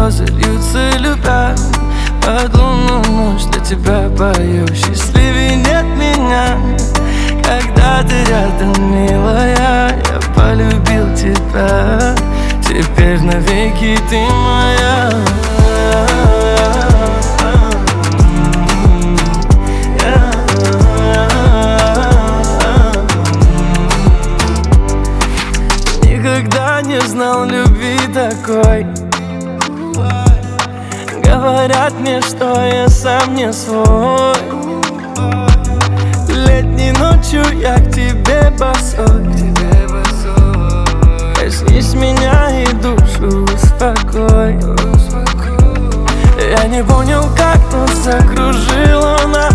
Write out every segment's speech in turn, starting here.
слезы льются, любя. Под лунную ночь для тебя пою, счастливее нет меня. Когда ты рядом, милая, я полюбил тебя. Теперь навеки ты моя. Никогда не знал любви такой. Говорят мне, что я сам не свой. Летней ночью я к тебе босой. Коснись меня и душу успокой. Я не понял, как нас закружило нас.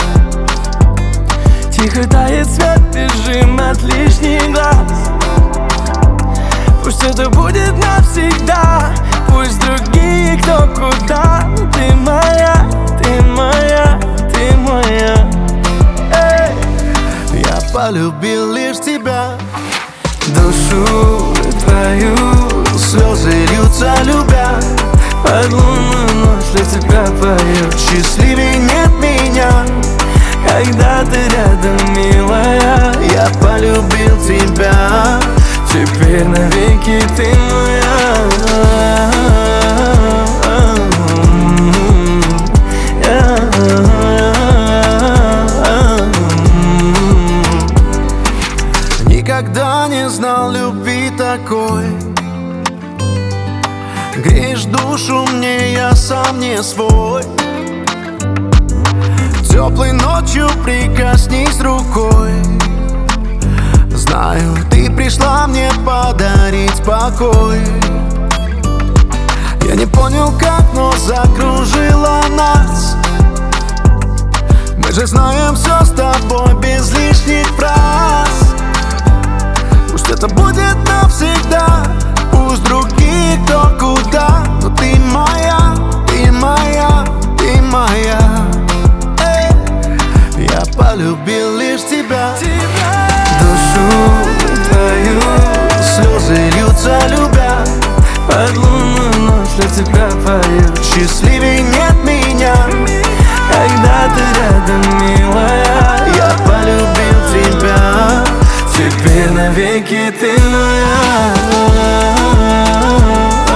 Тихо тает свет, бежим от лишних глаз. Пусть это будет навсегда, пусть другие кто куда. Ты моя, ты моя, ты моя. Эй! Я полюбил лишь тебя. Душу твою Слезы льются, любя. под лунную ночь для тебя пою. Счастливее нет меня. Когда ты рядом, милая, Я полюбил тебя. теперь навеки ты моя. Никогда не знал любви такой. Греешь душу мне, я сам не свой. Теплой ночью прикоснись рукой. Знаю, ты пришла мне подарить покой. Я не понял как, но закружила нас. Мы же знаем все с тобой без лишних фраз. Пусть это будет навсегда, пусть другие кто куда. Но ты моя, ты моя, ты моя. Эй, я полюбил лишь тебя. Душу твою Слезы льются, любя. под лунную ночь для тебя пою. Счастливее нет меня. Когда ты рядом, милая, Я полюбил тебя. теперь навеки ты моя.